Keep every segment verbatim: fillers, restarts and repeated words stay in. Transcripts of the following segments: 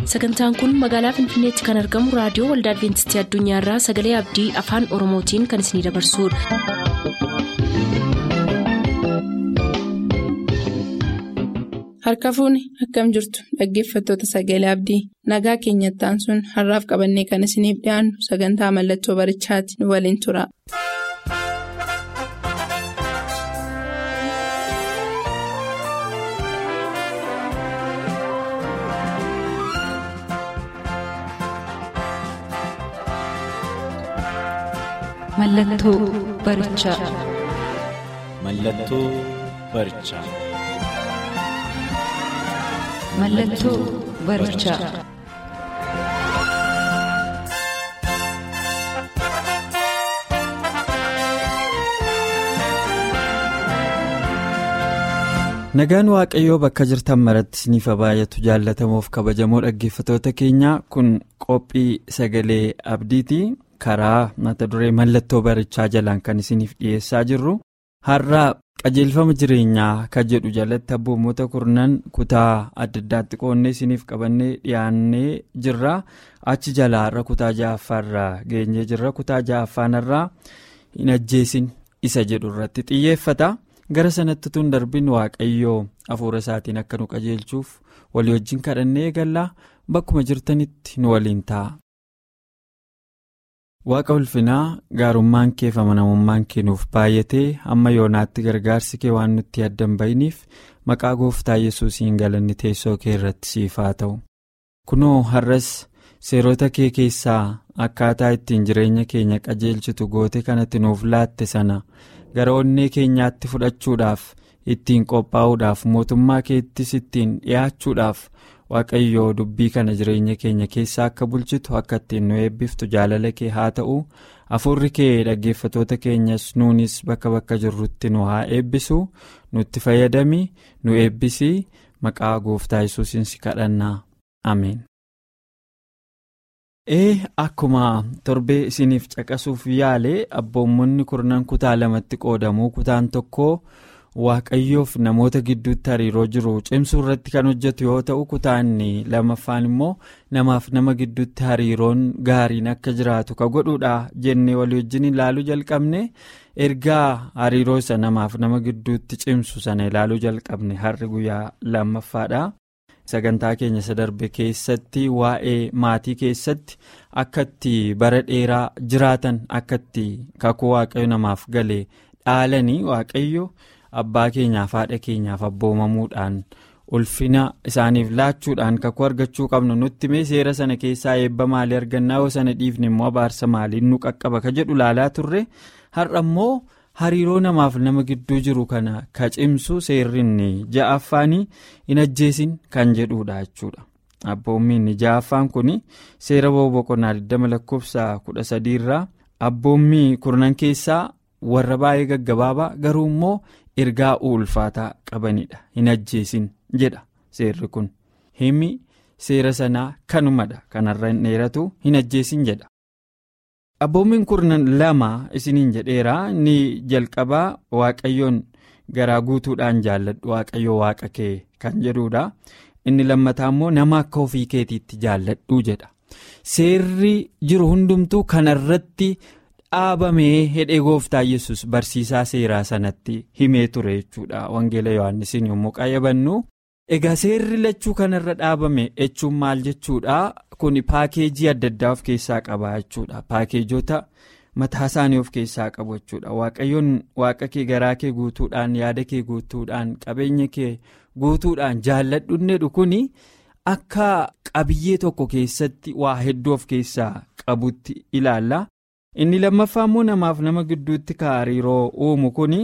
Sagantaan kun magaalaa Finfinneetti kan argamu raadiyoo Waldaa Adwiintistii Addunyaarraa Sagalee Abdii Afaan Oromootiin kan isinidabarsudha. Harka fuuni akkam jirtu dhaggeeffattoota Sagalee Abdii nagaa keenyattaan sun har'aaf qabannee kan isiniif dhiyaannu sagantaa mallattoo barichaati nu waliin tura. Mallattoo barichaa. Mallattoo barichaa. Mallattoo barichaa. Nagaan Waaqayyoo bakka jirtan maratti isiniif baay'atu jaallatamuuf kabajamoo dhaggeeffattoota keenya kun qophii Sagalee Abdiiti. Karaa mata duree mallattoo barichaa jalaan kan isiniif dhiyeessaa jirru har'a qajeelfama jireenyaa kan jedhu jalatti abboommota kurnan kutaa adda addaatti qoonnee isiniif qabannee dhiyaannee jirra. Achi jalaa har'a kutaa ja'affaarraa geenyee jirra. Kutaa ja'affaanarraa hin ajjeesin isa jedhu irratti xiyyeeffata. Gara sanatti tun darbin Waaqayyoo hafuura isaatiin akka nu qajeelchuuf walii wajjin kadhannee eegallaa bakkuma jirtanitti nu waliin ta'a. Waaqa ulfinaa gaarummaan kee fi amanamummaan kee nuuf baay'atee amma yoonaatti gargaarsi kee waan nutti addan bahiniif maqaa gooftaa Yesuusiin galanni teessoo kee irratti siif haa ta'u. Kunoo har'as seerota kee keessaa akkaataa ittiin jireenya keenya qajeelchitu goote kanatti nuuf laatte sana gara onnee keenyaatti fudhachuudhaaf ittiin qophaa'uudhaaf mootummaa keettis ittiin dhiyaachuudhaaf. Waaqayyoo dubbii kana jireenya keenya keessaa akka bulchitu akka ittiin nu eebbiftu jaalala kee haa ta'u hafuurri kee dhaggeeffattoota keenyas nuunis bakka bakka jirrutti nu haa eebbisu nutti fayyadami nu eebbisi maqaa gooftaa Yesuusiin si kadhannaa ameen. Ee akkuma torbee isiniif caqasuuf yaale abboommonni kurnan kutaa lamatti qoodamuu kutaan tokko. Waaqayyoof namoota gidduutti hariiroo jiru cimsuu irratti kan hojjetu yoo ta'u kutaan lamaffaan immoo namaaf nama gidduutti hariiroon gaariin akka jiraatu ka godhuudha jennee walii wajjin ilaaluu jalqabne ergaa hariiroo isa namaaf nama gidduutti cimsu sana ilaaluu jalqabne har'i guyyaa lammaffaadha. Sagantaa keenya isa darbe keessatti waa'ee maatii keessatti akka itti bara dheeraa jiraatan akka itti kakuu waaqayyo namaaf galee dhaalanii waaqayyo. Abbaa keenyaaf haadha keenyaaf abboomamuudhaan ulfina isaaniif laachuudhaan kakuu argachuu qabnu nutti mee seera sana keessaa eebba maalii argannaa yoo sana dhiifne immoo abaarsa maaliin nu qaqqaba ka jedhu laalaa turre har'a immoo hariiroo namaaf nama gidduu jiru kana ka cimsu seerrinni ja'affaanii hin ajjeesin kan jedhuudha jechuudha. Abboommiin ja'affaan kun seera boqonnaa digdama lakkoofsa kudha sadii irraa abboommii kurnan keessaa warra baay'ee gaggabaabaa garuu immoo. Ergaa ulfaataa qabanidha hin ajjeesin jedha seerri kun himi seera sanaa kanumadha kanarra hin dheeratu hin ajjeesin jedha. Abboommiin kurnan lama isiniin jedheera ni jalqabaa waaqayyoon garaa guutuudhaan jaalladhu waaqayyoo waaqa kee kan jedhudha inni lammataa immoo nama akka ofii keetiitti jaalladhu jedha seerri jiru hundumtuu kanarratti. Dhaabamee hedhee gooftaa Yesus barsiisaa seeraa sanatti himee ture jechuudha wangeela Yohaannisiin yommuu qayyabannu egaa seerri lachuu kanarra dhaabame jechuun maal jechuudha kun paakeejii adda addaa of keessaa qaba jechuudha paakeejota mataa isaanii of keessaa qabu jechuudha waaqayyoon waaqa kee garaa kee guutuudhaan yaada kee guutuudhaan qabeenya kee guutuudhaan jaalladhu jedhu kun akka qabiyyee tokko keessatti waa hedduu of keessaa qabutti ilaalla. Inni lammaffaa immoo namaaf nama gidduutti hariiroo uumu kun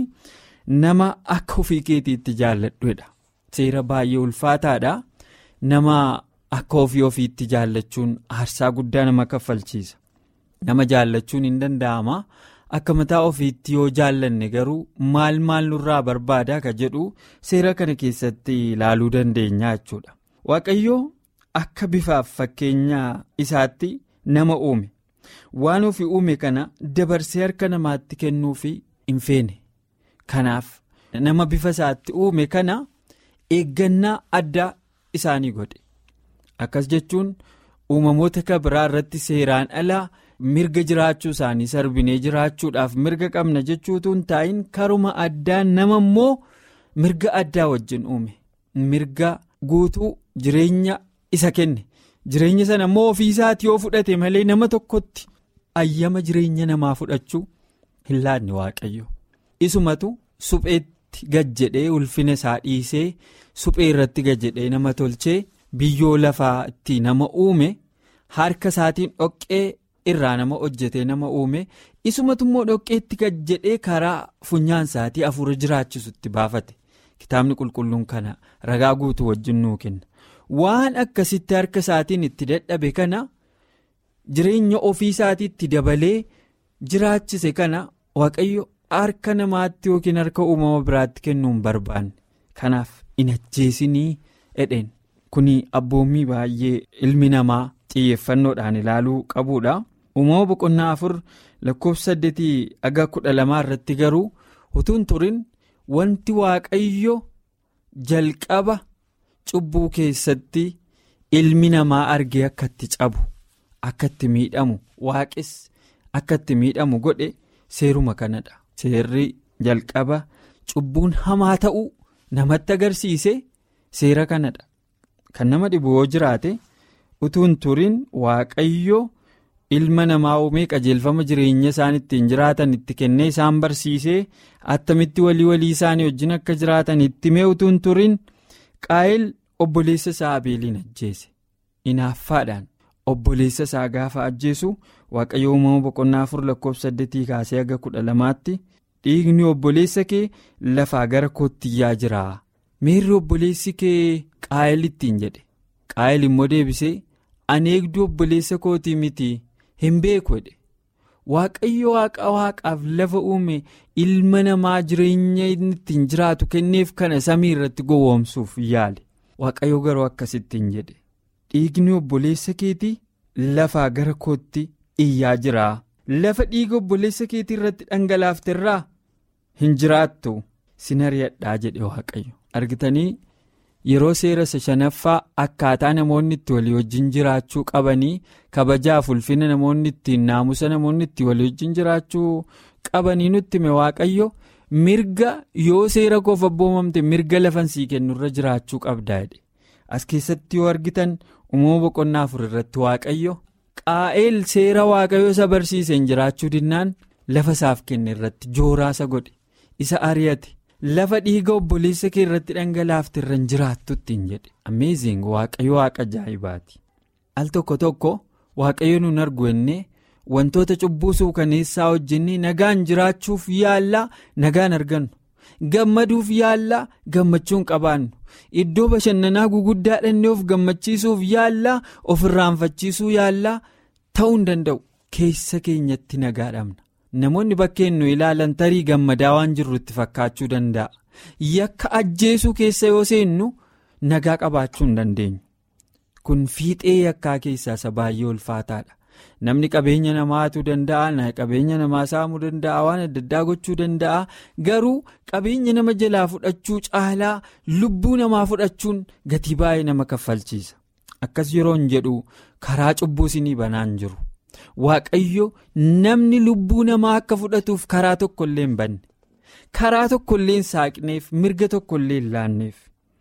nama akka ofii keetiitti jaalladhuudha. Seera baay'ee ulfaataadha. Nama akka ofii ofiitti jaallachuun aarsaa guddaa nama kaffalchiisa. Nama jaallachuun hin danda'ama. Akka mataa ofiitti yoo jaallanne garuu maal maal nurraa barbaada ka jedhu seera kana keessatti ilaaluu dandeenya jechuudha. Waaqayyoo akka bifaaf fakkeenya isaatti nama uume. Waan ofii uume kana dabarsee harka namaatti kennuufi hin feene. Kanaaf nama bifa isaatti uume kana eeggannaa addaa isaanii godhe. Akkas jechuun uumamoota kan biraa irratti seeraan alaa mirga jiraachuu isaanii sarbinee jiraachuudhaaf mirga qabna jechuutu hin taa'in karuma addaa nama immoo mirga addaa wajjin uume. Mirga guutuu jireenya isa kenne. Jireenya sana immoo ofiisaati yoo fudhate malee nama tokkotti ayyama jireenya namaa fudhachuu hin laanne Waaqayyo. Isumatu supheetti gad jedhee ulfina isaa dhiisee suphee irratti gad jedhee nama tolchee biyyoo lafaatti nama uume harka isaatiin dhoqqee irraa nama hojjetee nama uume isumatu immoo dhoqqeetti gad jedhee karaa funyaan isaatii hafuura jiraachisutti baafate. Kitaabni qulqulluun kana ragaa guutuu wajjin nuu kenna. Waan akkasitti harka isaatiin itti dadhabe kana jireenya ofii isaatiitti dabalee jiraachise kana Waaqayyo harka namaatti yookiin harka uumama biraatti kennuu hin barbaanne. Kanaaf hin ajjeesinii jedheen. Kuni abboommii baay'ee ilmi namaa xiyyeeffannoodhaan ilaaluu qabuudha. Uumama boqonnaa afur lakkoofsa saddeetii hanga kudha lamaa irratti garuu utuu hin turin wanti Waaqayyo jalqaba cubbuu keessatti ilmi namaa argee akka itti cabu akka itti miidhamu waaqes akka itti miidhamu godhe seeruma kanadha. Seerri jalqaba cubbuun hamaa ta'uu namatti agarsiise seera kanadha. Kan nama dhibu yoo jiraate utuu hin turin Waaqayyo ilma namaa uumee qajeelfama jireenya isaan ittiin jiraatan itti kennee isaan barsiisee attamitti walii walii isaanii wajjin akka jiraatan itti mee utuu hin turin Qaayil obboleessa isaa Abeeliin ajjeese. Inaaffaadhaan obboleessa isaa gaafa ajjeesu Waaqayyo uumama boqonnaa afur lakkoofsa saddeetii kaasee hanga kudha lamaatti dhiigni obboleessa kee lafaa gara kootti iyyaa jira. Miirri obboleessi kee Qaayil ittiin jedhe. Qaayil immoo deebisee ani eegduu obboleessa kootii miti hin beeku jedhe. Waaqayyo waaqa waaqaaf lafa uume ilma namaa jireenya inni ittiin jiraatu kenneef kana samii irratti gowwoomsuuf yaale. Waaqayyo garuu akkasittiin jedhe. Dhiigni obboleessa keetii lafaa gara kootti iyyaa jira. Lafa dhiiga obboleessa keetii irratti dhangalaafterraa hin jiraattu sin ari'adhaa jedhe Waaqayyo. Argitanii yeroo seera shanaffaa akkaataa namoonni itti walii wajjin jiraachuu qabanii kabajaaf ulfina namoonni ittiin naamusa namoonni itti walii wajjin jiraachuu qabanii nutti hime Waaqayyo mirga yoo seera koof abboomamte mirga lafan sii kennurra jiraachuu qabdaa jedhe. As keessatti yoo argitan uumama boqonnaa afur irratti Waaqayyo Qaayil seera Waaqayyo isa barsiiseen jiraachuu dinnaan lafa isaaf kenne irratti jooraasa godhe isa ari'ate. Lafa dhiiga obboleessa kee irratti dhangalaafte irra hin jiraattu ittiin jedhe. Amazing Waaqayyo waaqa ajaa'ibaati. Al tokko tokko Waaqayyo nuun argu jennee wantoota cubbuu suukaneessaa hojjennee nagaan jiraachuuf yaallaa nagaan argannu. Gammaduuf yaallaa gammachuun qabaannu. Iddoo bashannanaa guguddaa dhannee of gammachiisuuf yaallaa of irraanfachiisuu yaallaa ta'uu hin danda'u. Keessa keenyatti nagaa dhabna. Namoonni bakkeen nu ilaalan tarii gammadaa waan jirrutti fakkaachuu danda'a. Yakka ajjeesuu keessa yoo seennu nagaa qabaachuu hin dandeenyu. Kun fiixee yakkaa keessaa isa baay'ee ulfaataadha. Namni qabeenya namaa hatuu danda'a, qabeenya namaa saamuu danda'a, waan adda addaa gochuu danda'a. Garuu qabeenya nama jalaa fudhachuu caalaa lubbuu namaa fudhachuun gatii baay'ee nama kaffalchiisa. Akkas yeroo hin jedhu karaa cubbuu isinii banaan jiru. Waaqayyo namni lubbuu namaa akka fudhatuuf karaa tokkollee hin banne. Karaa tokkollee hin saaqneef, mirga tokkollee hin laanneef.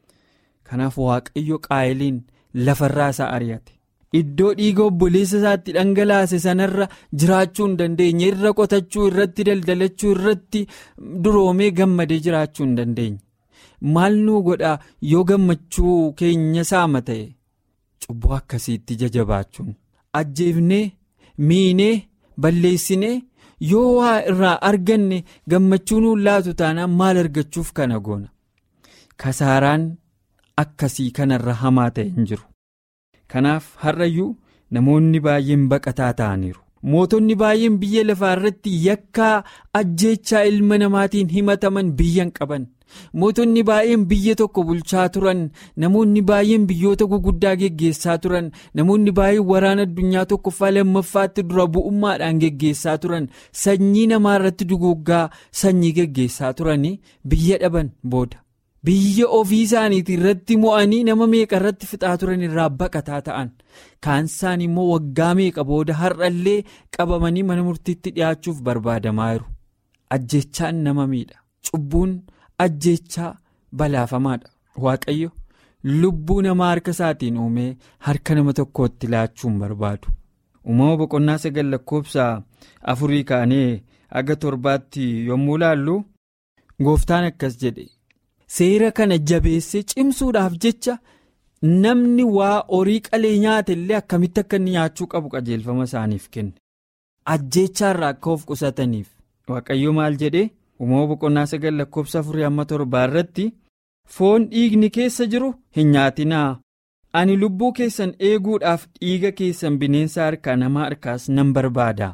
Kanaaf Waaqayyo Qaayiliin lafarraa isaa ari'ate. Iddoo dhiiga obboleessa isaatti dhangalaase sanarra jiraachuu hin dandeenye, irra qotachuu, irratti daldalachuu, irratti duroomee gammadee jiraachuu hin dandeenye. Maal nuu godhaa yoo gammachuu keenya saama ta'e? Cubbuu akkasiitti jajabaachuun ajjeefnee miinee balleessinee yoo waa irraa arganne gammachuu nuun laatu taanaan maal argachuuf kana goona? Kasaaraan akkasii kanarra hamaa ta'e hin jiru. Kanaaf har'ayyuu namoonni baay'een baqataa ta'aniiru. Mootonni baay'een biyya lafaa irratti yakkaa ajjeechaa ilma namaatiin himataman biyyan qaban. Mootonni baay'een biyya tokko bulchaa turan, namoonni baay'een biyyoota guguddaa geggeessaa turan, namoonni baay'een waraana addunyaa tokkoffaa lammaffaatti dura bu'ummaadhaan geggeessaa turan, sanyii namaa irratti duguuggaa sanyii geggeessaa turanii biyya dhaban booda. biyya ofii isaaniitii irratti mo'anii nama meeqa irratti fixaa turan irraa baqataa ta'an. Kaan isaan immoo waggaa meeqa booda har'allee qabamanii mana murtiitti dhiyaachuuf barbaadamaa jiru. Ajjeechaan nama miidha. Cubbuun ajjeechaa balaafamaadha. Waaqayyo lubbuu namaa harka isaatiin uumee harka nama tokkootti laachuun barbaadu. Uumama boqonnaa sagal lakkoofsa afurii kaanee aga torbaatti yommuu laallu gooftaan akkas jedhe. Seera kana jabeessee cimsuudhaaf jecha namni waa horii qalee nyaate illee akkamitti akka inni nyaachuu qabu qajeelfama isaaniif kenne. Ajjeechaarraa akka of qusataniif. Waaqayyo maal jedhee uumama boqonnaa sagal lakkoofsa afurii amma torbaa irratti foon dhiigni keessa jiru hin nyaatinaa. Ani lubbuu keessan eeguudhaaf dhiiga keessan bineensa harkaa namaa harkaas nan barbaada.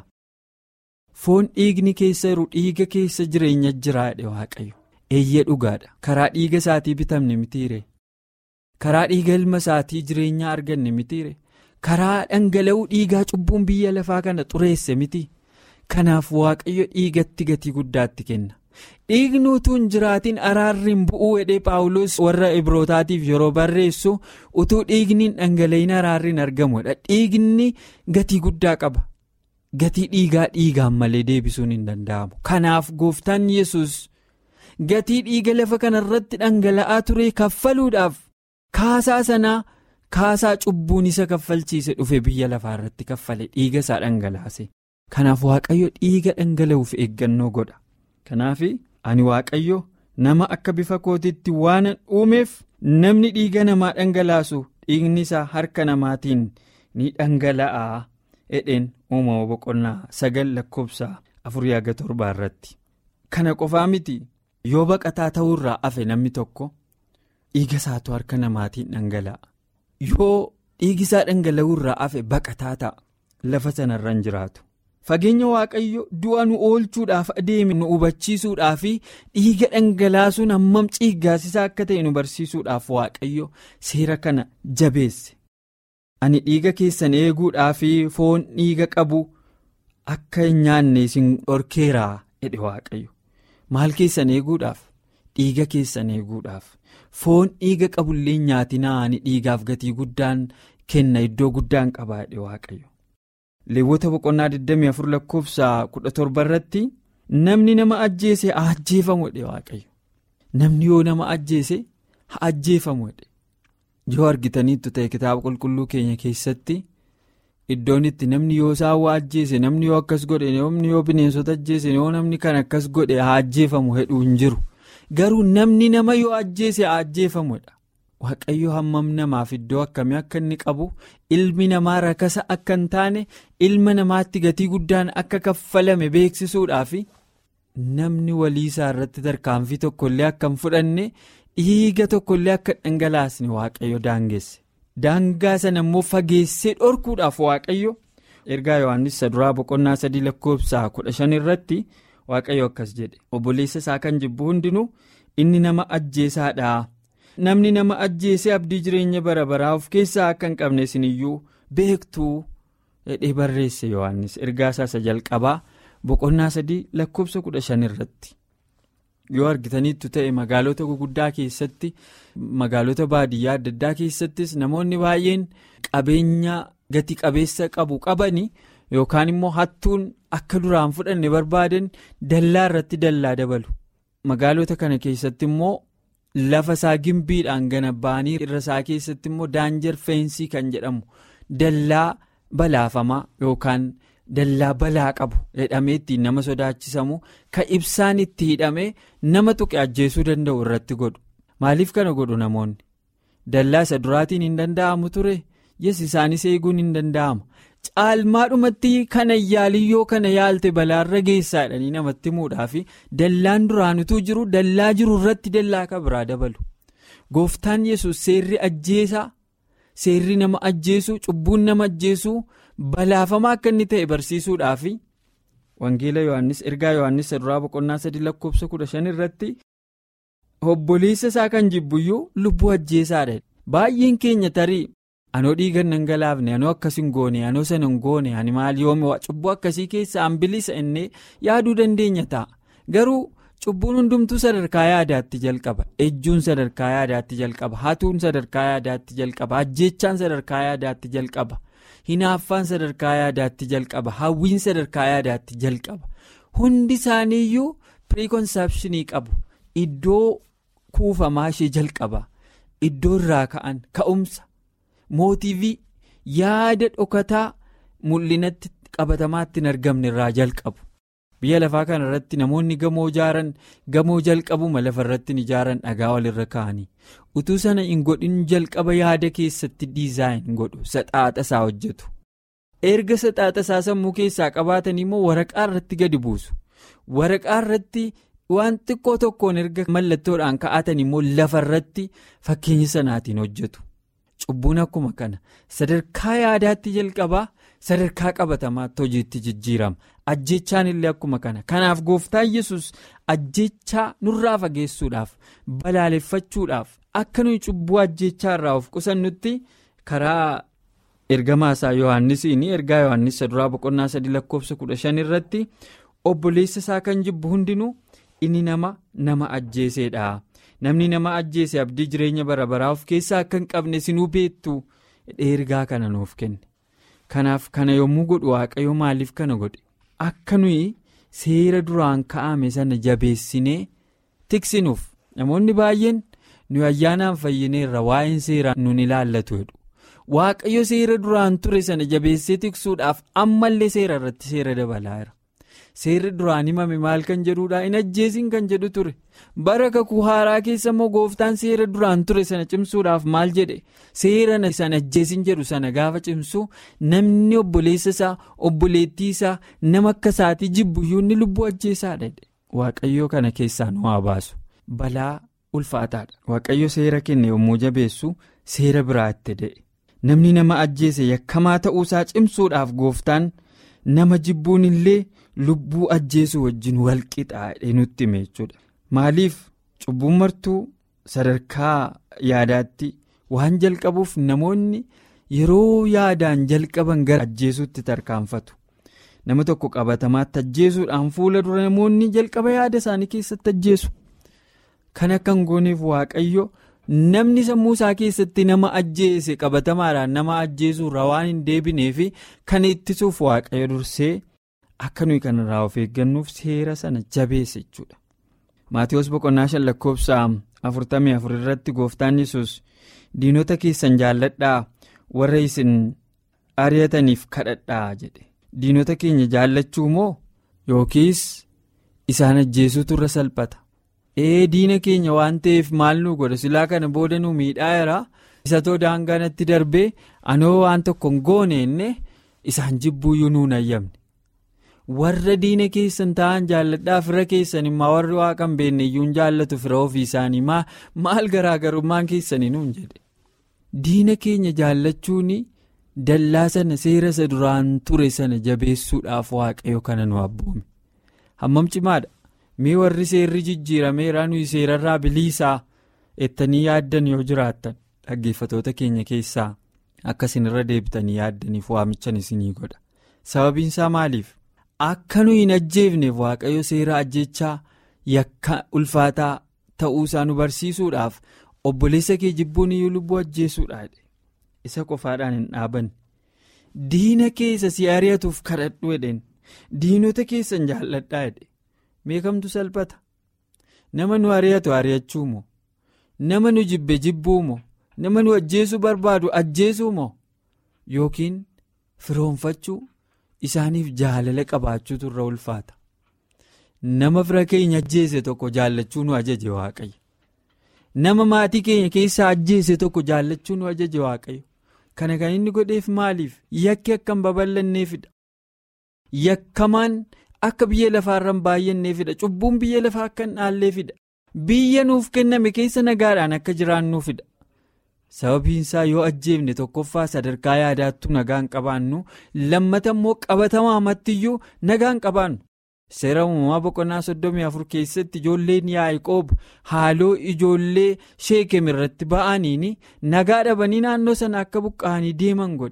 Foon dhiigni keessa jiru dhiiga keessa jireenya jiraa jedhe Waaqayyo. Eeyyee dhugaadha. Karaa dhiiga isaatii bitamne mitiire. Karaa dhiiga ilma isaatii jireenya arganne mitiire. Karaa dhangala'uu dhiigaa cubbuun biyya lafaa kana xureesse miti. Kanaaf Waaqayyo dhiigatti gatii guddaatti kenna. Dhiigni utuu hin jiraatiin araarri hin bu'uu jedhee Paawulos warra Ibrootaatiif yeroo barreessu utuu dhiigni hin dhangala'in araarri hin argamudha. Dhiigni gatii guddaa qaba. Gatii dhiigaa dhiigaan malee deebisuun hin danda'amu. Kanaaf gooftaan Yesuus gatii dhiiga lafa kanarratti dhangala'aa ture kaffaluudhaaf kaasaa sanaa kaasaa cubbuun isa kaffalchiise dhufe biyya lafaa irratti kaffale dhiiga isaa dhangalaase. Kanaaf Waaqayyo dhiiga dhangala'uuf eeggannoo godha. Kanaaf ani Waaqayyo nama akka bifa kootiitti waan uumeef namni dhiiga namaa dhangalaasu dhiigni isaa harka namaatiin ni dhangala'a jedheen uumama boqonnaa sagal lakkoofsa afurii haga torbaa irratti. Kana qofaa miti yoo baqataa ta'uurraa hafe namni tokko dhiiga isaatu harka namaatiin dhangala'a. Yoo dhiigi isaa dhangala'uurraa hafe baqataa ta'a lafa sanarra hin jiraatu. Fageenya Waaqayyo du'a nu oolchuudhaaf adeeme nu hubachiisuudhaaf dhiiga dhangalaasuun hammam ciiggaasisaa akka ta'e nu barsiisuudhaaf Waaqayyo seera kana jabeesse. Ani dhiiga keessan eeguudhaaf foon dhiiga qabu akka hin nyaanne isin dhorkeeraa jedhe Waaqayyo. Maal keessan eeguudhaaf? Dhiiga keessan eeguudhaaf. Foon dhiiga qabullee nyaatinaa ani dhiigaaf gatii guddaan kenna iddoo guddaan qaba jedhe Waaqayyo. Lewwota boqonnaa digdamii afur lakkoofsa kudha torba irratti namni nama ajjeese haa ajjeefamu jedhe Waaqayyo. Namni yoo nama ajjeese haa ajjeefamu jedhe. Yoo argitaniittu ta'e kitaaba qulqulluu keenya keessatti iddoon itti namni yoo saawwa ajjeese namni yoo akkas godhe namni yoo bineensota ajjeese yoo namni kan akkas godhe haa ajjeefamu hedhuu hin jiru. Garuu namni nama yoo ajjeese haa ajjeefamu jedha. Waaqayyo hammam namaaf iddoo akkamii akka inni qabu ilmi namaa rakasa akka hin taane ilma namaatti gatii guddaan akka kaffalame beeksisuudhaaf namni walii isaa irratti tarkaanfii tokkollee akka hin fudhanne dhiiga tokkollee akka dhangalaasne Waaqayyo daangesse. Daangaa sana immoo fageessee dhorkuudhaaf Waaqayyo ergaa Yohaannis saduraa boqonnaa sadii lakkoofsa kudha shan irratti Waaqayyo akkas jedhe. Obboleessa isaa kan jibbu hundinuu inni nama ajjeesaadha. Namni nama ajjeesee abdii jireenya bara baraa of keessaa akka hin qabne isiniyyuu beektuu jedhee barreesse Yohaannis ergaa isaa jalqabaa boqonnaa sadii lakkoofsa kudha shan irratti. Yoo argitaniittu ta'e magaalota guguddaa keessatti magaalota baadiyyaa adda addaa keessattis namoonni baay'een qabeenya gati qabeessa qabu qabanii yookaan immoo hattuun akka duraan fudhanne barbaadan dallaa irratti dallaa dabalu. Magaalota kana keessatti immoo lafa isaa gimbiidhaan gana ba'anii irra isaa keessatti immoo daanjar feensii kan jedhamu dallaa balaafamaa yookaan dallaa balaa qabu jedhamee ittiin nama sodaachisamu ka ibsaan itti hidhamee nama tuqe ajjeesuu danda'u irratti godhu. Maaliif kana godhu namoonni? Dallaa isa duraatiin hin danda'amu ture yes isaanis eeguun hin danda'ama. Caalmaadhumatti kana yaaliyyoo kana yaalte balaarra geessaadhanii namatti himuudhaaf dallaan duraanutuu jiru dallaa jiru irratti dallaa ka biraa dabalu. Gooftaan Yesuus seerri ajjeesaa seerri nama ajjeesuu cubbuun nama ajjeesuu balaafamaa akka inni ta'e barsiisuudhaaf wangeela Yohaannis ergaa Yohaannis saduraa boqonnaa sadii lakkoofsa kudha shan irratti obboleessa isaa kan jibbuyyuu lubbuu ajjeesaadha. Baay'een keenya tarii anoo dhiigan dhangalaafne anoo akkas hin goone anoo sana hin goone ani maal yoome cubbuu akkasii keessa bilisa innee yaaduu dandeenya ta'a. Garuu Cubbuun hundumtuu sadarkaa yaadaatti jalqaba. Ejjuun sadarkaa yaadaatti jalqaba. Hatuun sadarkaa yaadaatti jalqaba. Ajjeechaan sadarkaa yaadaatti jalqaba. Hinaaffaan sadarkaa yaadaatti jalqaba. Hawwiin sadarkaa yaadaatti jalqaba. Hundi isaaniiyyuu preconceptionii qabu. Iddoo kuufamaa ishee jalqaba. Iddoo irraa ka'an ka'umsa mootiivii yaada dhokataa mul'inatti qabatamaatti hin argamne irraa jalqabu. Biyya lafaa kana irratti namoonni gamoo ijaaran gamoo jalqabuma lafa irratti ijaaran dhagaa walirra kaa'anii utuu sana hin godhin jalqaba yaada keessatti diizaayin godhu saxaaxasaa hojjetu. Erga saxaaxasaa sammuu keessaa qabaatan immoo waraqaa irratti gadi buusu. Waraqaa irratti waan xiqqoo tokkoon erga mallattoodhaan kaa'atan immoo lafa irratti fakkeenya sanaatiin hojjetu. Cubbuun akkuma kana sadarkaa yaadaatti jalqabaa sadarkaa qabatamaatti hojiitti jijjiirama. Ajjeechaan illee akkuma kana. Kanaaf gooftaan Yesuus ajjeechaa nurraa fageessuudhaaf balaaleffachuudhaaf akka nuyi cubbuu ajjeechaa irraa of qusannutti karaa ergamaa isaa Yohaannisiin ergaa Yohaannis duraa boqonnaa sadii lakkoofsa kudha shan irratti obboleessa isaa kan jibbu hundinuu inni nama nama ajjeeseedha. Namni nama ajjeese abdii jireenya bara baraa of keessaa akka hin qabne sinuu beektu ergaa kana nuuf kenne. Kanaaf kana yommuu godhu Waaqayyo maaliif kana godhe? Akka nuyi seera duraan kaa'ame sana jabeessinee tiksinuuf. Namoonni baay'een nuyi ayyaanaan fayyineerra waa'een seeraan nun ilaallatu jedhu. Waaqayyo seera duraan ture sana jabeessee tiksuudhaaf ammallee seera irratti seera dabalaa jira. Seerri duraan himame maal kan jedhuudha? Hin ajjeesin kan jedhu ture. Bara kakuu haaraa keessa immoo gooftaan seera duraan ture sana cimsuudhaaf maal jedhe? Seera sana ajjeesin jedhu sana gaafa cimsu namni obboleessa isaa obboleettii isaa nama akka isaatii jibbuyyuu inni lubbuu ajjeesaadha. Waaqayyo kana keessaa nu haa baasu. Balaa ulfaataadha. Waaqayyo seera kenne yommuu jabeessu seera biraatti da'e. Namni nama ajjeese yakkamaa ta'uusaa cimsuudhaaf gooftaan nama jibbuun illee lubbuu ajjeesuu wajjin walqixaadhe nutti hime jechuudha. Maaliif cubbuun martuu sadarkaa yaadaatti waan jalqabuuf namoonni yeroo yaadaan jalqaban gara ajjeesuutti tarkaanfatu. Nama tokko qabatamaatti ajjeesuudhaan fuula dura namoonni jalqaba yaada isaanii keessatti ajjeesu. Kan akka hin gooneef Waaqayyo namni sammuu isaa keessatti nama ajjeese qabatamaadhaan nama ajjeesuurraa waan hin deebineefi kan ittisuuf Waaqayyo dursee akka nuyi kanarraa of eeggannuuf seera sana jabeesse jechuudha. Maatiyus boqonnaa shan lakkoofsa afurtamii afur irratti gooftaan Yesuus diinota keessan jaalladhaa warra isin ari'ataniif kadhadhaa jedhe. Diinota keenya jaallachuu moo yookiis isaan ajjeesuutu irra salphata? Ee diina keenya waan ta'eef maal nu godha? Silaa kana booda nu miidhaa jira. Isa too daangaa natti darbee anoo waan tokko hin goone inni isaan jibbuuyyuu nuun ayyamne. Warra diina keessan ta'an jaalladhaa fira keessan immoo warri waaqa hin beekne iyyuu hin jaallatu fira ofii isaanii maal garaagarummaan keessanii nuun jedhe. Diina keenya jaallachuun dallaa sana seera isa duraan ture sana jabeessuudhaaf Waaqayyo kana nu abboome. Hammam cimaadha. Mee warri seerri jijjiirameera nuyi seerarraa biliisaa ettanii yaaddan yoo jiraattan dhaggeeffatoota keenya keessaa akka isinirra deebitanii yaaddaniif waamichan isinii godha. Sababiin isaa maaliif? Akka nuyi hin ajjeefneef Waaqayyo seera ajjechaa yakka ulfaataa ta'uusaa nu barsiisuudhaaf obboleessa kee jibbuun iyyuu lubbuu ajjeesuudha. Isa qofaadhaan hin dhaabanne. Diina keessa si ari'atuuf kadhadhu jedheen. Diinota keessan jaalladhaa jedhe. Meeqamtu salphata? Nama nu ari'atu ari'achuu moo? Nama nu jibbe jibbuu moo? Nama nu ajjeesuu barbaadu ajjeesuu moo? Yookiin firoonfachuu isaaniif jaalala qabaachuutu irra ulfaata. Nama fira keenya ajjeese tokko jaallachuu nu ajaje Waaqayyo. Nama maatii keenya keessaa ajjeese tokko jaallachuu nu ajaje Waaqayyo. Kana kan inni godheef maaliif? Yakki akka hin babal'anneefidha. Yakkamaan akka biyya lafaarra hin baay'anneefidha. Cubbuun biyya lafaa akka hin dhaalleefidha. Biyya nuuf kenname keessa nagaadhaan akka jiraannuufidha. Sababiin isaa yoo ajjeefne tokkoffaa sadarkaa yaadaattu nagaan qabaannu, lammata immoo qabatamaa amattiyyuu nagaan qabaannu. Seera uumamaa boqonnaa soddomii afur keessatti ijoolleen Yaaqoob haaloo ijoollee Sheekem irratti ba'aniin nagaa dhabanii naannoo sana akka buqqa'anii deeman godhe.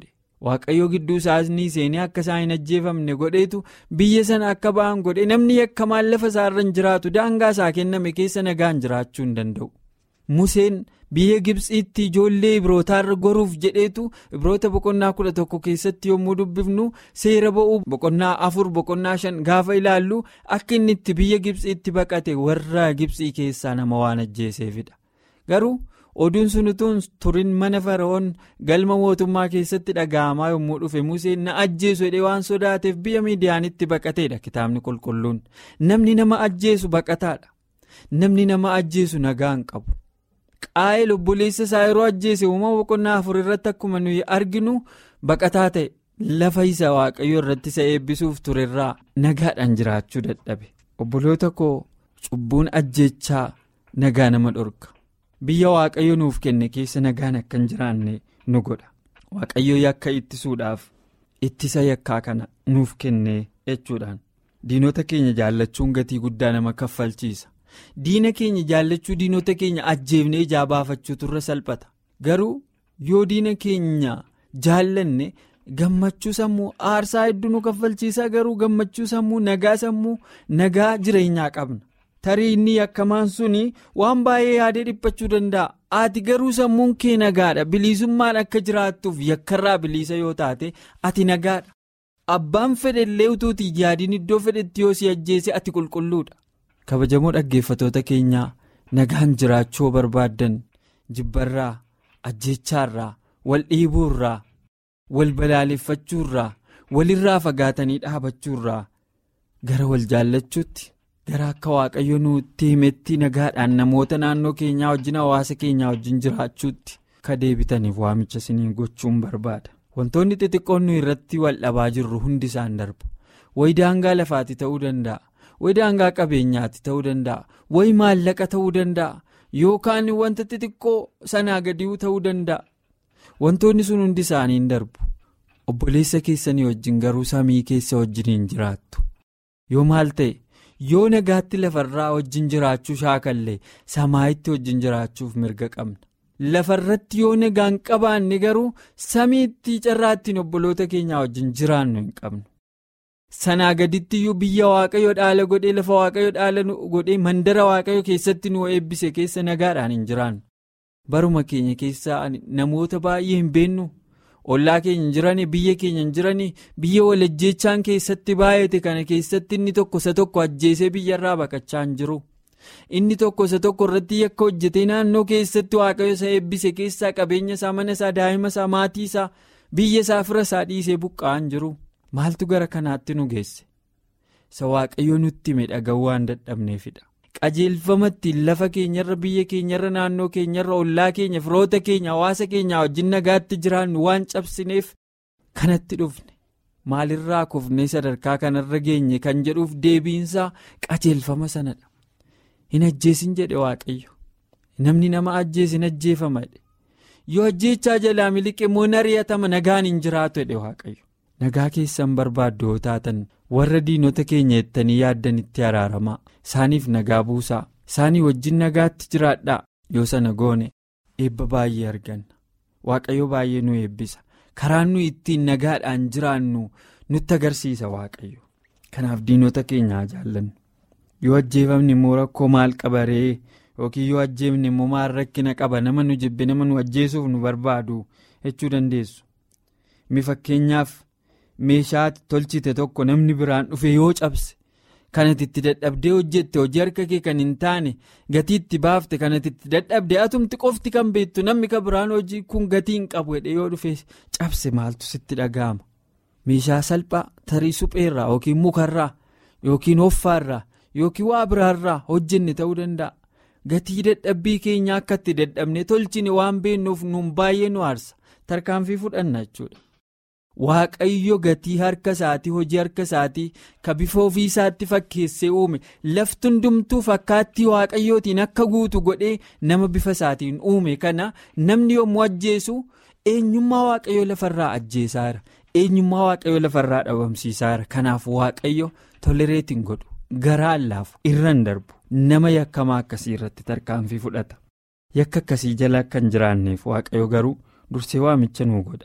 waaqayyo gidduu isaanii seenee akka isaan hin ajjeefamne godheetu biyya sana akka ba'an godhe. Namni yakkamaan lafa isaarra hin jiraatu daangaa isaa kenname keessa nagaan jiraachuu hin danda'u. Museen biyya Gibxiitti ijoollee Ibrootaarra goruuf jedheetu Ibroota boqonnaa kudha tokko keessatti yommuu dubbifnu seera ba'uu boqonnaa afur boqonnaa shan gaafa ilaallu akka inni itti biyya Gibxiitti baqate warra Gibxii keessaa nama waan ajjeeseefidha. Garuu oduun sun utuu turin mana Fara'oon galma mootummaa keessatti dhaga'amaa yommuu dhufe Museen na ajjeesu jedhee waan sodaateef biyya Midiyaanitti baqateedha kitaabni qulqulluun. Namni nama ajjeesu baqataadha. Namni nama ajjeesu nagaa hin qabu. Qaayil obboleessa isaa yeroo ajjeese uumama boqonnaa afur irratti akkuma nuyi arginu baqataa ta'e lafa isa waaqayyo irratti isa eebbisuuf turerraa nagaadhaan jiraachuu dadhabe. Obboloota koo cubbuun ajjeechaa nagaa nama dhorka. Biyya waaqayyo nuuf kenne keessa nagaan akka hin jiraanne nu godha. Waaqayyo yakka ittisuudhaaf ittisa yakkaa kana nuuf kenne jechuudhaan diinota keenya jaallachuun gatii guddaa nama kaffalchiisa. Diina keenya jaallachuu diinota keenya ajjeefnee ijaa baafachuu turre salphata. Garuu yoo diina keenya jaallanne gammachuu sammuu aarsaa hedduu nu kaffalchiisa. Garuu gammachuu sammuu nagaa sammuu nagaa jireenyaa qabna. Tarii inni yakkamaan suni waan baay'ee yaadee dhiphachuu danda'a. Ati garuu sammuun kee nagaadha. Bilisummaan akka jiraattuuf yakkarraa bilisa yoo taate ati nagaadha. Abbaan fedhellee utuutii yaadiin iddoo fedhetti yoo si ajjeese ati qulqulluudha. Kabajamoo dhaggeeffatoota keenyaa nagaan jiraachuu barbaaddan jibbarraa, ajjeechaarraa, wal dhiibuurraa, wal balaaleffachuurraa, walirraa fagaatanii dhaabachuurraa gara wal jaallachuutti gara akka waaqayyo nutti himetti nagaadhaan namoota naannoo keenyaa wajjin hawaasa keenyaa wajjin jiraachuutti ka deebitaniif waamicha isiniin gochuun barbaada. Wantoonni xixiqqoon nu irratti wal dhabaa jirru hundi isaan darba. Wayi daangaa lafaati ta'uu danda'a. Wayi daangaa qabeenyaati ta'uu danda'a. Wayi maallaqa ta'uu danda'a. Yookaan wanta xixiqqoo sanaa gadii ta'uu danda'a. Wantoonni sun hundi isaanii hin darbu. Obboleessa keessanii wajjin garuu samii keessa wajjiniin jiraattu. Yoo maal ta'e yoo nagaatti lafarraa wajjin jiraachuu shaakallee samaayitti wajjin jiraachuuf mirga qabna. Lafarratti yoo nagaan qabaanne garuu samiitti carraattiin obboloota keenyaa wajjin jiraannu hin qabnu. Sanaa gaditti iyyuu biyya waaqayyo dhaala godhee lafa waaqayyo dhaala godhee mandara waaqayyo keessatti nu eebbise keessa nagaadhaan hin jiraannu. Baruma keenya keessaa namoota baay'ee hin beennu. Ollaa keenya hin jirani, biyya keenya hin jirani, biyya walajjeechaan keessatti baay'ate kana keessatti inni tokko isa tokko ajjeesee biyyarraa baqachaa hin jiru. Inni tokko isa tokko irratti yakka hojjetee naannoo keessatti waaqayyo isa eebbise keessaa qabeenya isaa, mana isaa, daa'ima isaa, maatii isaa, biyya isaa, fira isaa dhiisee buqqa'aa hin jiru. Maaltu gara kanaatti nu geesse? Isa waaqayyo nutti hime dhaga'uu waan dadhabneefidha. Qajeelfamatti lafa keenyarra, biyya keenyarra, naannoo keenyarra, ollaa keenya, firoota keenya, hawaasa keenya wajjin nagaatti jiraannu waan cabsineef kanatti dhufne. Maalirraa kufnee sadarkaa kanarra geenye kan jedhuuf deebiinsaa qajeelfama sanadha. Hin ajjeesin jedhe waaqayyo. Namni nama ajjeese hin ajjeefama jedhe. Yoo ajjeechaa jalaa miliqe immoo ari'atama, nagaan hin jiraatu jedhe waaqayyo. Nagaa keessan barbaaddu yoo taatan warra diinota keenya jettanii yaaddanitti araaramaa. Isaaniif nagaa buusaa. Isaanii wajjin nagaatti jiraadhaa. Yoo sana goone eebba baay'ee arganna. Waaqayyo baay'ee nu eebbisa. Karaan nu ittiin nagaadhaan jiraannu nutti agarsiisa waaqayyo. Kanaaf diinota keenyaa jaallannu. Yoo ajjeefamni immoo rakkoo maal qabaree yookiin yoo ajjeefni immoo maal rakkina qaba, nama nu jibbe, nama nu ajjeesuuf nu barbaadu jechuu dandeessu. Mi fakkeenyaaf meeshaa tolchite tokko namni biraan dhufe yoo cabse kanatti itti dadhabdee hojjette, hojii harka kee kan hin taane gatii itti baafte kanatti itti dadhabdee atumti qofti kan beektu namni kan biraan hojii kun gatii hin qabu jedhee yoo dhufe cabse maaltu sitti dhaga'ama? Meeshaa salphaa tarii supheerraa yookiin mukarraa yookiin hoffaarraa yookiin waa biraarraa hojjenne ta'uu danda'a. Gatii dadhabbii keenya akka itti dadhabne tolchine waan beennuuf nuun baay'ee nu aarsa. Tarkaanfii fudhanna jechuudha. Waaqayyo gatii harka isaatii, hojii harka isaatii ka bifa ofii isaatti fakkeessee uume lafti hundumtuu fakkaattii waaqayyootiin akka guutu godhee nama bifa isaatiin uume kana namni yommuu ajjeesu eenyummaa waaqayyo lafarraa ajjeesaara, eenyummaa waaqayyo lafarraa dhabamsiisaara. Kanaaf waaqayyo tolereetiin godhu, garaan laafu, irraan darbu nama yakkamaa akkasii irratti tarkaanfii fudhata. Yakka akkasii jala akka hin jiraanneef waaqayyo garuu dursee waamicha nuu godha.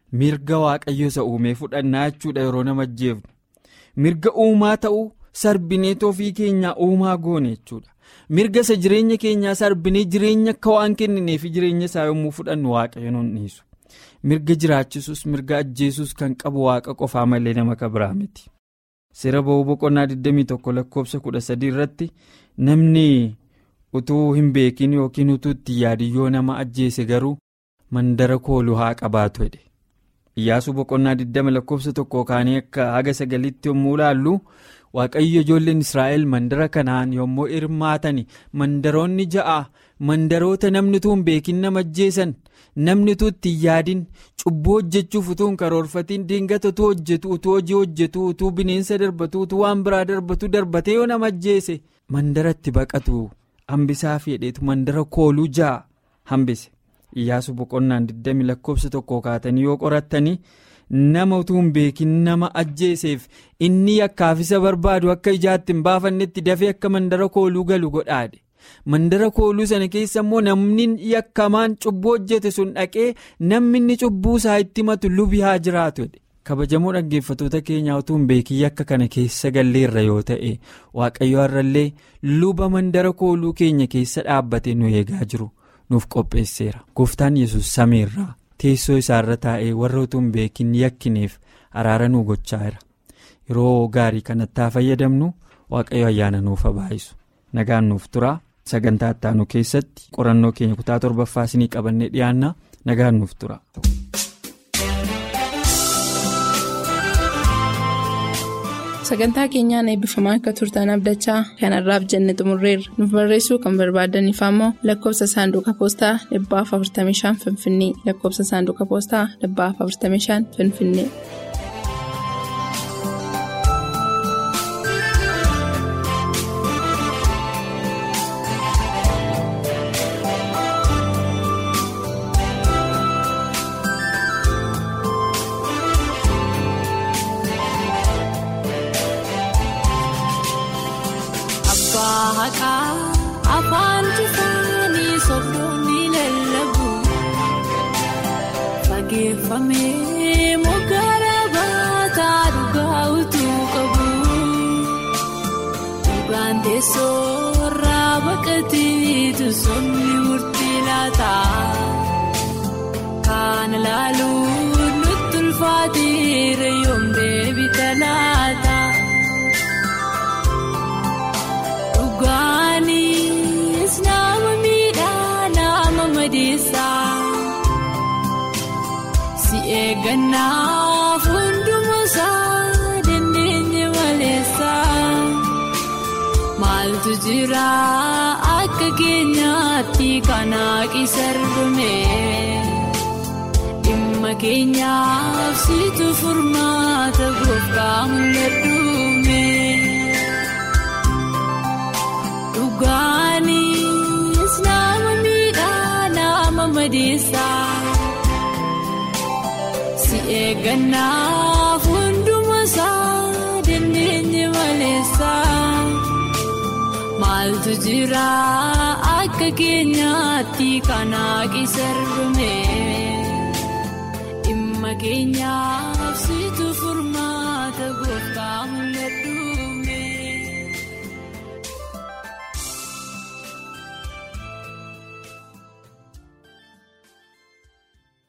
mirga waaqayyo isa uumee fudhannaa jechuudha. Yeroo nama ajjeefnu mirga uumaa ta'uu sarbinee ofii keenyaa uumaa goone jechuudha. Mirga isa jireenya keenyaa sarbinee jireenya akka waan kennineef jireenya isaa yommuu fudhannu waaqayyo nu dhiisu. Mirga jiraachisus mirga ajjeesus kan qabu waaqa qofaa malee nama kabiraa miti. Seera ba'uu boqonnaa digdamii tokko lakkoofsa kudha sadii irratti namni utuu hin beekin yookiin utuu itti yaadiyyoo nama ajjeese garuu mandara kooluu haa qabaatu jedhe. Iyyaasuu boqonnaa digdama lakkoofsa tokko kaanii akka haga sagalitti yommuu ilaallu waaqayyo ijoolleen Israa'el mandara kanaan yommuu hirmaatan mandaroonni ja'a mandaroota namni utuu hin beekin nama ajjeesan namni utuu itti yaadin cubbuu hojjechuuf utuu hin karoorfatiin diingata utuu hojjetu utuu hojii hojjetu utuu bineensa darbatu utuu waan biraa darbatu darbatee yoo nama ajjeese mandaratti baqatu hambisaa fedheetu mandara kooluu ja'a hambise. Iyyaasuu boqonnaan digdami lakkoofsa tokko kaatanii yoo qorattanii nama utuu hin beekin nama ajjeeseef inni yakkaaf isa barbaadu akka ijaatti hin baafannetti dafee akka mandara kooluu galu godhaadhe. Mandara kooluu sana keessa immoo namni yakkamaan cubbuu hojjete sun dhaqee namni inni cubbuu isaa itti matu lubi haa jiraatu. Kabajamoo dhaggeeffatoota keenyaa utuu hin beekin yakka kana keessa galleerra yoo ta'e waaqayyo har'allee luba mandara kooluu keenya keessa dhaabbatee nu eegaa jiru nuuf qopheesseera. Gooftaan Yesuus samiirraa teessoo isaarra taa'ee warra utuu hin beekin yakkineef araara nu gochaa jira. Yeroo gaarii kanatti haa fayyadamnu. Waaqayyo ayyaana nuuf haa baay'isu. Nagaan nuuf tura. Sagantaa ittaanu keessatti qorannoo keenya kutaa torbaffaa isinii qabannee dhiyaanna. Nagaan nuuf tura. Sagantaa keenyaan eebbifamaa akka turtan abdachaa kanarraaf jenne xumurreerra. Nuuf barreessuu kan barbaadaniif ammoo lakkoofsa saanduqa poostaa dhibbaaf afurtamii shan Finfinnee lakkoofsa saanduqa poostaa dhibbaaf afurtamii shan Finfinnee. Afaan tufaanii sooftoonni lallabu fageeffamee moggaara baataa dhugaa utuu qabu dhugaan teessoo irraa baqateetu somni murtii laata kan ilaaluun nutti ulfaateera yoom deebita laata. Dhugaanis nama miidhaa nama madeessaa si eeggannaaf hundumasaa dandeenye maleessaa maaltu jira akka keenyaatti kanaa qisarrume dhimma keenyaaf situ furmaata gooftaa mul'adhuume. Dhugaanis nama miidhaa nama madeessaa si eeggannaaf hundumasaa dandeenye maleessaa maaltu jira akka keenyaatti kanaa qisarrume dhimma keenyaa.